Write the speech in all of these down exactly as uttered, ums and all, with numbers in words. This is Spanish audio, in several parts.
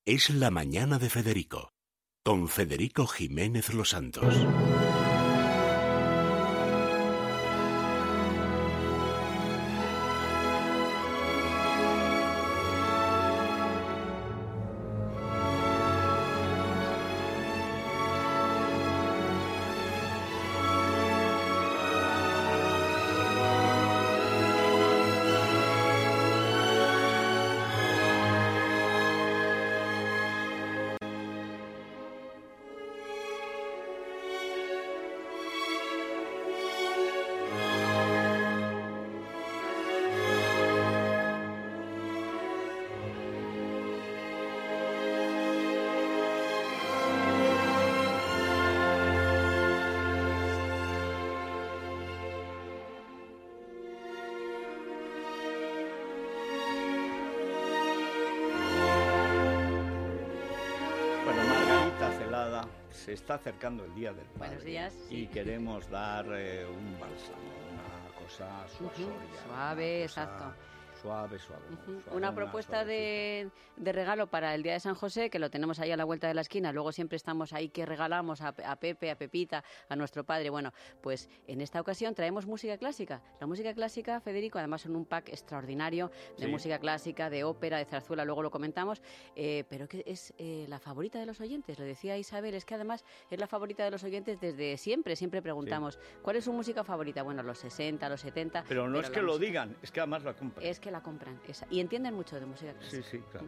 Es la mañana de Federico, con Federico Jiménez Los Santos. Se está acercando el Día del Padre. Buenos días. Y queremos dar eh, un bálsamo, una cosa suasoria. Uh-huh. Suave, exacto. Suave, suave. Uh-huh. suave una propuesta de, de regalo para el Día de San José, que lo tenemos ahí a la vuelta de la esquina. Luego siempre estamos ahí que regalamos a, a Pepe, a Pepita, a nuestro padre. Bueno, pues en esta ocasión traemos música clásica. La música clásica, Federico, además en un pack extraordinario de sí. música clásica, de ópera, de zarzuela, luego lo comentamos, eh, pero que es eh, la favorita de los oyentes. Lo decía Isabel, es que además es la favorita de los oyentes desde siempre. Siempre preguntamos, sí. ¿cuál es su música favorita? Bueno, los sesenta, los setenta... Pero no pero es que música... lo digan, es que además la compran. Es que la compran, esa. Y entienden mucho de música clásica. Sí, sí, claro.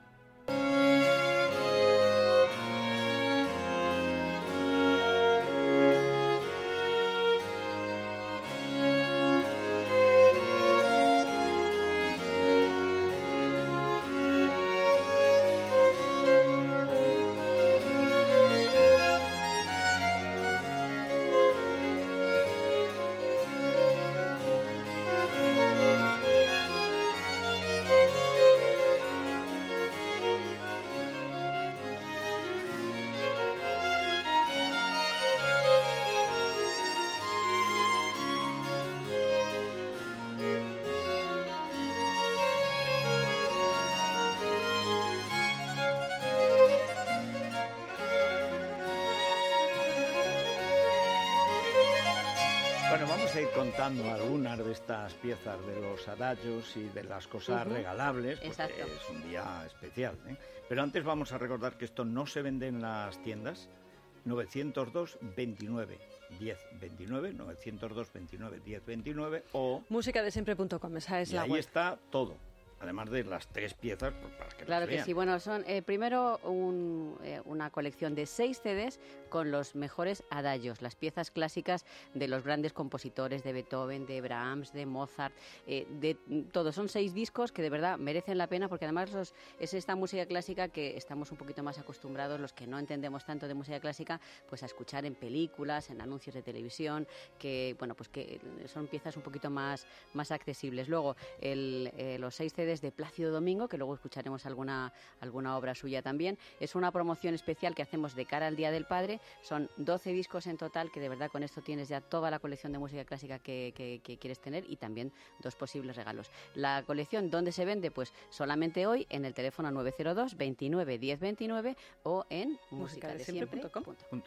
Bueno, vamos a ir contando algunas de estas piezas de los adagios y de las cosas uh-huh. regalables, porque Exacto. es un día especial, ¿eh? Pero antes vamos a recordar que esto no se vende en las tiendas. novecientos dos veintinueve diez veintinueve, novecientos dos veintinueve diez veintinueve o músicadesiempre punto com, esa es y la ahí web. Está todo. Además de las tres piezas, pues, para que Claro las vean. que sí. Bueno, son eh, primero un, eh, una colección de seis C Ds con los mejores adagios, las piezas clásicas de los grandes compositores de Beethoven, de Brahms, de Mozart, eh, de todos. Son seis discos que de verdad merecen la pena porque además los, es esta música clásica que estamos un poquito más acostumbrados, los que no entendemos tanto de música clásica, pues a escuchar en películas, en anuncios de televisión, que bueno, pues que son piezas un poquito más, más accesibles. Luego, el, eh, los seis C Ds de Plácido Domingo, que luego escucharemos alguna, alguna obra suya también. Es una promoción especial que hacemos de cara al Día del Padre. Son doce discos en total, que de verdad con esto tienes ya toda la colección de música clásica que, que, que quieres tener y también dos posibles regalos. La colección, ¿dónde se vende? Pues solamente hoy en el teléfono nueve cero dos veintinueve diez veintinueve o en musicadesiempre punto com.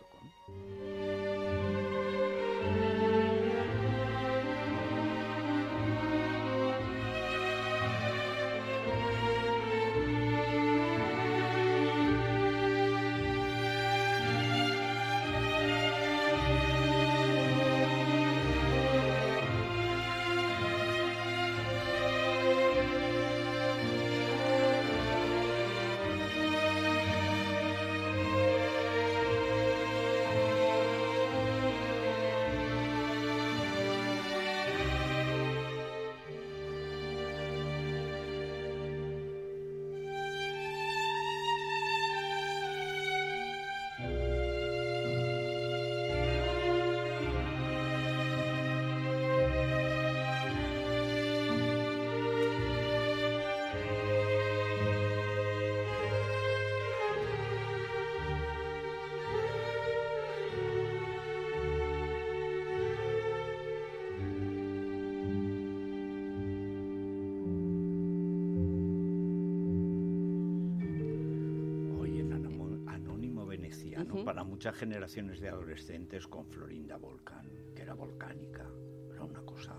¿no? Uh-huh. Para muchas generaciones de adolescentes con Florinda Volcán, que era volcánica, era una cosa...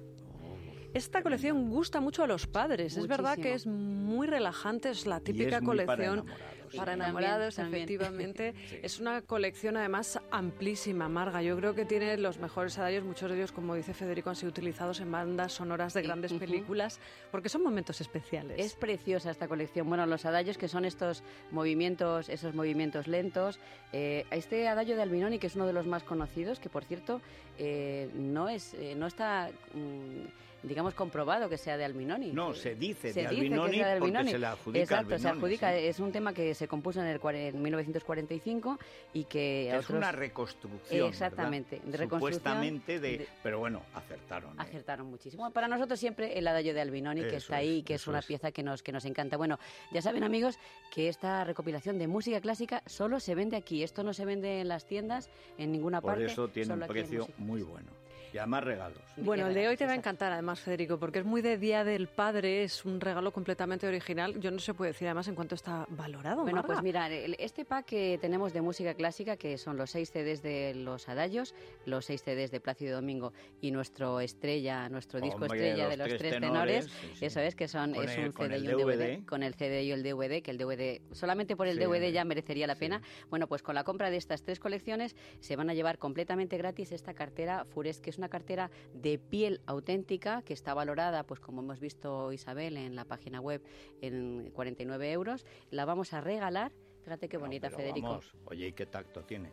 Esta colección gusta mucho a los padres. Muchísimo. Es verdad que es muy relajante, es la típica es colección para enamorados, para sí. enamorados, también, efectivamente. Sí. Es una colección además amplísima, Marga. Yo creo que tiene los mejores adagos, muchos de ellos, como dice Federico, han sido utilizados en bandas sonoras de grandes uh-huh. películas, porque son momentos especiales. Es preciosa esta colección. Bueno, los adagios, que son estos movimientos, esos movimientos lentos. Eh, este adagio de Albinoni, que es uno de los más conocidos, que por cierto eh, no es, eh, no está... Mmm, digamos, comprobado que sea de Albinoni. No, se dice, se de, dice Albinoni que sea de Albinoni porque se le adjudica Exacto, Albinoni, se adjudica. Sí. Es un tema que se compuso en, el, en mil novecientos cuarenta y cinco y que... Es otros... una reconstrucción, Exactamente, ¿verdad? de reconstrucción. Supuestamente, de... de... pero bueno, acertaron. ¿eh? Acertaron muchísimo. Para nosotros siempre el adagio de Albinoni, que eso está ahí, es, que es una es. pieza que nos, que nos encanta. Bueno, ya saben, amigos, que esta recopilación de música clásica solo se vende aquí. Esto no se vende en las tiendas, en ninguna Por parte. Por eso tiene un precio muy bueno. Y además regalos. Bueno, el de hoy te va a encantar además, Federico, porque es muy de Día del Padre, es un regalo completamente original. Yo no se puede decir además en cuánto está valorado, Bueno, Marga. pues mira, este pack que tenemos de música clásica, que son los seis C Ds de los adagios, los seis C Ds de Plácido Domingo y nuestro estrella, nuestro disco Hombre, estrella los de los tres tres tenores, tenores, sí, sí. Eso es, que son con es el, un C D y un D V D. D V D, con el C D y el D V D, que el D V D, solamente por el sí, D V D ya merecería la pena. Sí. Bueno, pues con la compra de estas tres colecciones se van a llevar completamente gratis esta cartera Fures, que es una cartera de piel auténtica, que está valorada, pues como hemos visto, Isabel, en la página web, en cuarenta y nueve euros. La vamos a regalar. Fíjate qué bonita, no, Federico. Vamos. Oye, ¿y qué tacto tiene?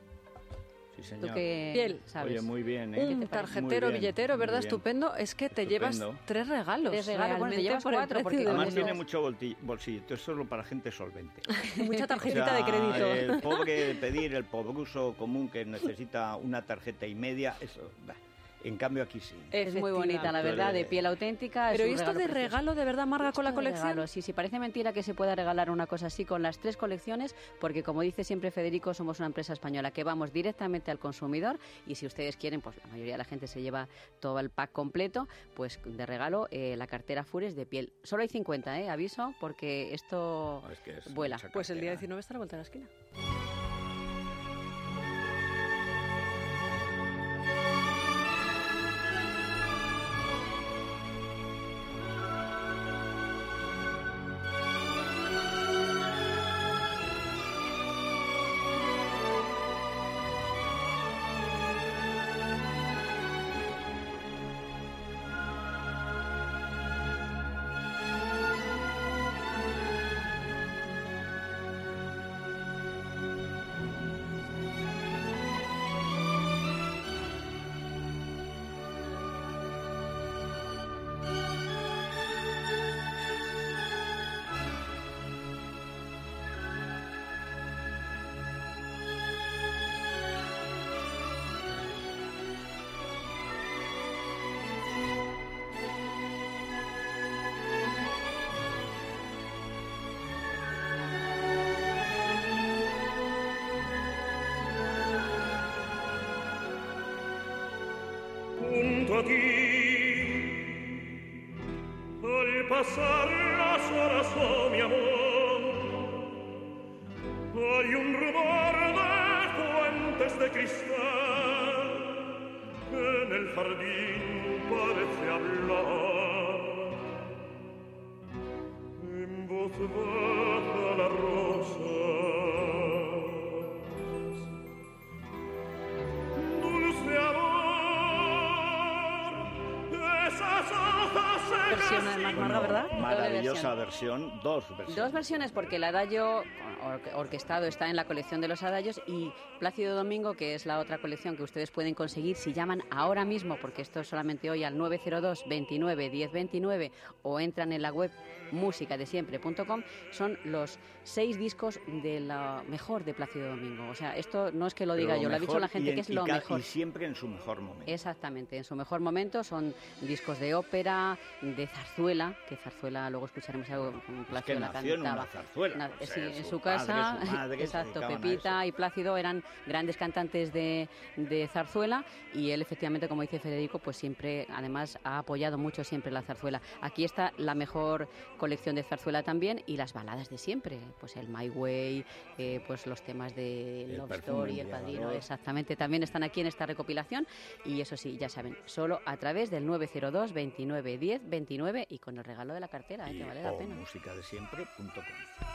Sí, señor. ¿Tú qué piel sabes? Oye, muy bien, ¿eh? Un tarjetero, billetero, ¿verdad? Estupendo. Es que te Estupendo. llevas tres regalos. Tres regalos, bueno, te llevas por el cuatro, precio porque de Además uno. tiene mucho bolsillo, esto es solo para gente solvente. Mucha tarjetita O sea, de crédito. El pobre de pedir, el pobruso común que necesita una tarjeta y media, eso, bah. En cambio aquí sí. Es muy bonita, la verdad, de piel auténtica. Pero es un ¿y esto regalo de precioso. regalo de verdad, Marga, con la Esto de colección? regalo, sí, sí, parece mentira que se pueda regalar una cosa así con las tres colecciones, porque como dice siempre Federico, somos una empresa española que vamos directamente al consumidor y si ustedes quieren, pues la mayoría de la gente se lleva todo el pack completo, pues de regalo eh, la cartera Fures de piel. Solo hay cincuenta, ¿eh? Aviso, porque esto No, es que es vuela. Pues el día diecinueve está a la vuelta de la esquina. Junto a ti, al pasar las horas, oh mi amor, hay un rumor de fuentes de cristal que en el jardín parece hablar. En voz baja la rosa. Versión además, Marga, ¿verdad? Maravillosa versión. versión, dos versiones. Dos versiones, porque el adagio or orquestado está en la colección de los adagios y Plácido Domingo, que es la otra colección que ustedes pueden conseguir si llaman ahora mismo, porque esto es solamente hoy, al nueve cero dos, veintinueve, diez veintinueve o entran en la web música de siempre punto com, son los seis discos de lo mejor de Plácido Domingo. O sea, esto no es que lo diga Pero yo, lo ha mejor dicho la gente, y que es en, lo y mejor. Y siempre en su mejor momento. Exactamente, en su mejor momento son discos de ópera, de zarzuela, que zarzuela, luego escucharemos algo con Plácido, es que la nació cantaba. En una zarzuela. Na, O sea, sí, en su su padre, casa, su madre exacto, se Pepita y Plácido eran grandes cantantes de, de zarzuela, y él efectivamente, como dice Federico, pues siempre, además, ha apoyado mucho siempre la zarzuela. Aquí está la mejor colección de zarzuela también, y las baladas de siempre, pues el My Way, eh, pues los temas de El Love perfume Story, El Padrino, embriagador. exactamente, también están aquí en esta recopilación, y eso sí, ya saben, solo a través del nueve cero dos, veintinueve, diez, veintinueve, y con el regalo de la cartera, eh, y que vale la o pena. música de siempre punto com.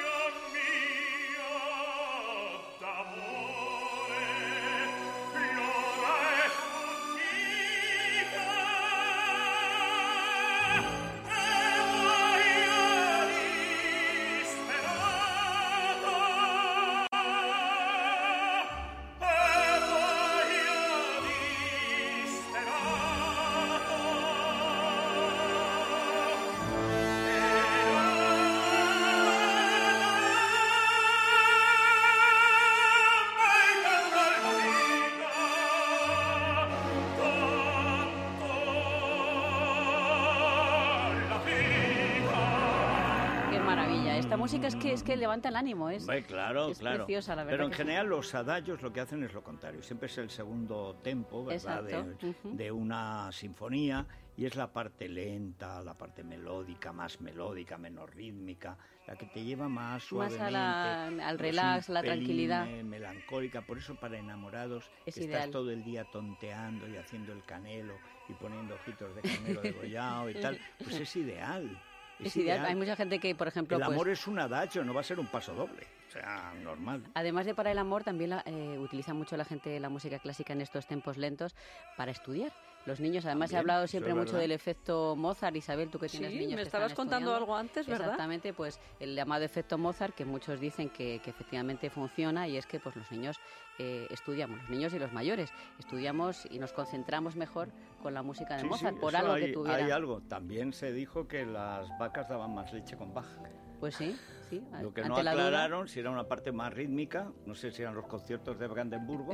Esta música es que es que levanta el ánimo, es, Hombre, claro, es claro. preciosa, la verdad. Pero en que general sí. Los adagios lo que hacen es lo contrario, siempre es el segundo tempo, ¿verdad? De, uh-huh. de una sinfonía, y es la parte lenta, la parte melódica, más melódica, menos rítmica, la que te lleva más suavemente, más a la, al relax, a la tranquilidad, melancólica. Por eso para enamorados es que ideal. Estás todo el día tonteando y haciendo el canelo y poniendo ojitos de canelo degollado y tal, pues es ideal. Es, es ideal. ideal. Hay mucha gente que, por ejemplo... El amor pues, es un adagio, no va a ser un paso doble. O sea, normal. Además de para el amor, también la, eh, utiliza mucho la gente la música clásica en estos tempos lentos para estudiar. Los niños, además, También, he hablado siempre mucho verdad. del efecto Mozart. Isabel, tú que tienes sí, niños me que estabas están contando estudiando. algo antes, ¿verdad? Exactamente, pues el llamado efecto Mozart, que muchos dicen que, que efectivamente funciona, y es que pues los niños eh, estudiamos, los niños y los mayores, estudiamos y nos concentramos mejor con la música de sí, Mozart, sí, por algo hay, que tuviera. Hay algo, también se dijo que las vacas daban más leche con Bach. Pues sí, sí. Lo que ante no la aclararon duda, si era una parte más rítmica, no sé si eran los conciertos de Brandenburgo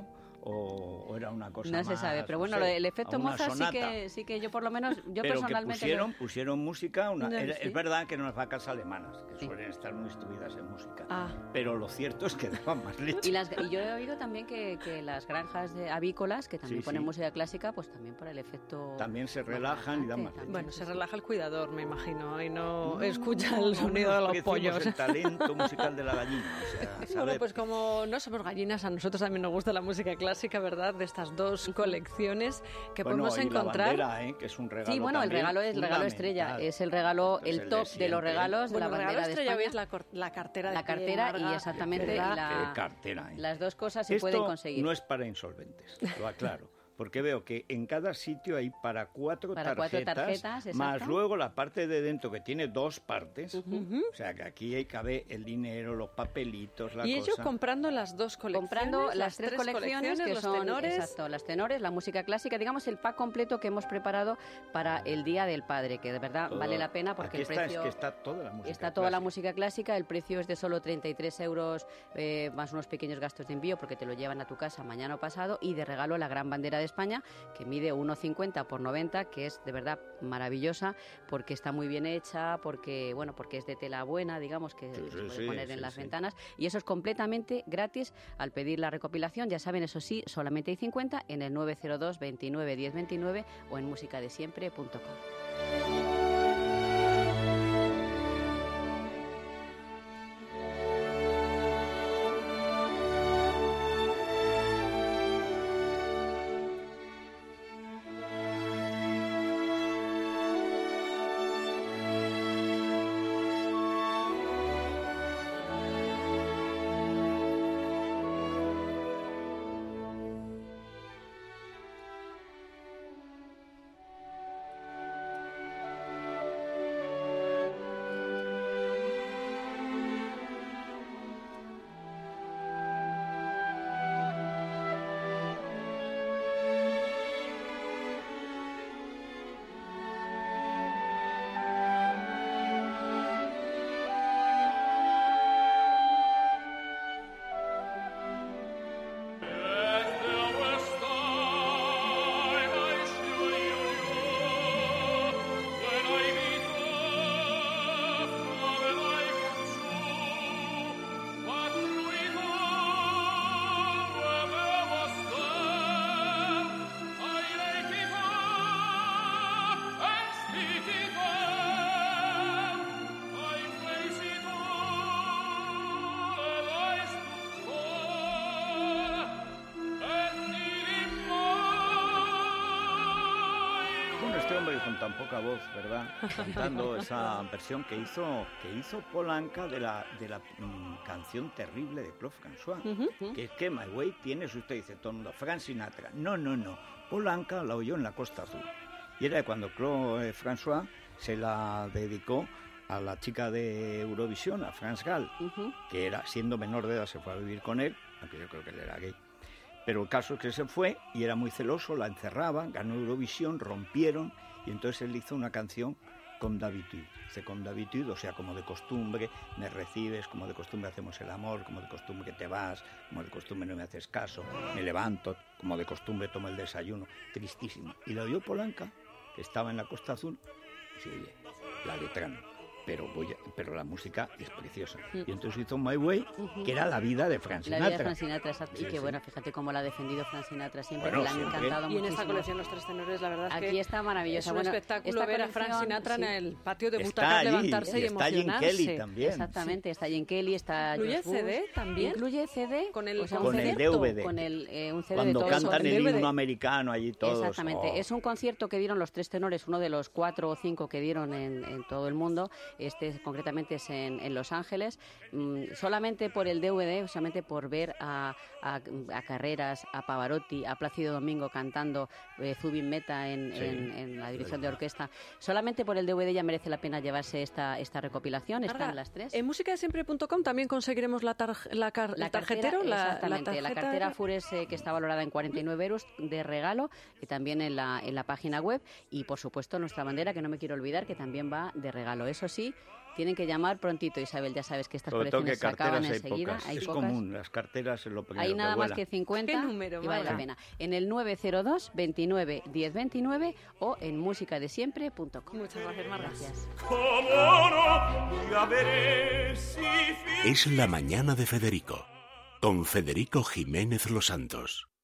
o, o era una cosa no más... se sabe, pero bueno, no sé, el efecto Mozart sí que, sí que yo por lo menos, yo pero personalmente... que pusieron, pusieron música, una, no, era, sí. es verdad que eran unas vacas alemanas, que sí. suelen estar muy instruidas en música, ah. pero lo cierto es que daban más leche. Y, las, y yo he oído también que, que las granjas de avícolas, que también sí, ponen sí. música clásica, pues también por el efecto... También se relajan y dan más leche. Bueno, se relaja el cuidador, me imagino, y no, no escucha el sonido de los pollos. el talento musical de la gallina. O sea, bueno, saber. pues como no somos gallinas, a nosotros también nos gusta la música clásica, ¿verdad? De estas dos colecciones que bueno, podemos y encontrar. La bandera, ¿eh? Que es un regalo. Sí, bueno, el regalo es el regalo estrella, es el regalo, Entonces, el top el de de los regalos bueno, de la bandera el regalo estrella de hoy España. es la, la cartera de La cartera Marga, y exactamente y la, cartera, ¿eh? las dos cosas se Esto pueden conseguir. No es para insolventes, lo aclaro. Porque veo que en cada sitio hay para cuatro para tarjetas, cuatro tarjetas más luego la parte de dentro que tiene dos partes. Uh-huh. O sea que aquí cabe el dinero, los papelitos, la y cosa. Y ellos comprando las dos colecciones. Comprando las, las tres, tres colecciones, colecciones que los son tenores. Exacto, las tenores, la música clásica, digamos el pack completo que hemos preparado para el Día del Padre, que de verdad Todo. vale la pena porque aquí el está, precio... Es que está toda la música Está clásica. toda la música clásica, el precio es de solo treinta y tres euros, eh, más unos pequeños gastos de envío porque te lo llevan a tu casa mañana o pasado, y de regalo la gran bandera de España, que mide uno cincuenta por noventa, que es de verdad maravillosa porque está muy bien hecha, porque bueno, porque es de tela buena, digamos, que sí, se puede sí, poner sí, en las sí. ventanas, y eso es completamente gratis al pedir la recopilación. Ya saben, eso sí, solamente hay cincuenta en el nueve cero dos, veintinueve, diez, veintinueve o en musicadesiempre punto com. tan poca voz, ¿verdad? Cantando esa versión que hizo que hizo Polanca de la de la mm, canción terrible de Claude François, uh-huh. que es que My Way tiene, usted dice, todo el mundo, Frank Sinatra. No, no, no. Polanca la oyó en la Costa Azul. Y era cuando Claude François se la dedicó a la chica de Eurovisión, a France Gall, uh-huh. que era, siendo menor de edad, se fue a vivir con él, aunque yo creo que él era gay. Pero el caso es que se fue y era muy celoso, la encerraba, ganó Eurovisión, rompieron, y entonces él hizo una canción con d'habitude. Dice con d'habitude, o sea, como de costumbre, me recibes, como de costumbre hacemos el amor, como de costumbre te vas, como de costumbre no me haces caso, me levanto, como de costumbre tomo el desayuno. Tristísimo. Y la oyó Polanca, que estaba en la Costa Azul, y dice, oye, la letra no. Pero, voy a, pero la música es preciosa. Y entonces hizo My Way, uh-huh. que era la vida de Frank Sinatra. La vida de Frank Sinatra, exacto. Sí, y que sí. bueno, fíjate cómo la ha defendido Frank Sinatra siempre, bueno, que le han encantado y muchísimo. Y en esta colección Los Tres Tenores, la verdad es que aquí está maravillosa. Es un bueno, espectáculo ver a Frank Sinatra sí. en el patio de está butacas allí, levantarse y, y está emocionarse. Está Gene Kelly también. Exactamente, sí. está Gene Kelly, está ¿Incluye C D también? Incluye C D. Con el, o sea, con un el C D, D V D. Con el, eh, un C D Cuando de todos cantan el, el himno americano allí todos. Exactamente. Oh. Es un concierto que dieron Los Tres Tenores, uno de los cuatro o cinco que dieron en, en todo el mundo. Este concretamente es en, en Los Ángeles. Mm, solamente por el D V D, solamente por ver a, a, a Carreras, a Pavarotti, a Plácido Domingo cantando eh, Zubin Mehta en, sí, en, en la dirección de orquesta. Solamente por el D V D ya merece la pena llevarse esta, esta recopilación. Marga, están las tres. En música de siempre punto com también conseguiremos la, tar, la, car, la el tarjetero. Cartera, la, exactamente, la, la cartera Fures eh, que está valorada en cuarenta y nueve euros de regalo, y también en la, en la página web. Y por supuesto nuestra bandera, que no me quiero olvidar, que también va de regalo. Eso sí, tienen que llamar prontito, Isabel, ya sabes que estas Sobre colecciones que se acaban hay enseguida. Pocas. Hay es pocas. común, las carteras es lo primero hay nada que más que cincuenta. ¿Qué número, y vale la pena. En el nueve cero dos, veintinueve, diez veintinueve o en música de siempre punto com. Muchas gracias, Marga. Gracias. Es la mañana de Federico, con Federico Jiménez Los Santos.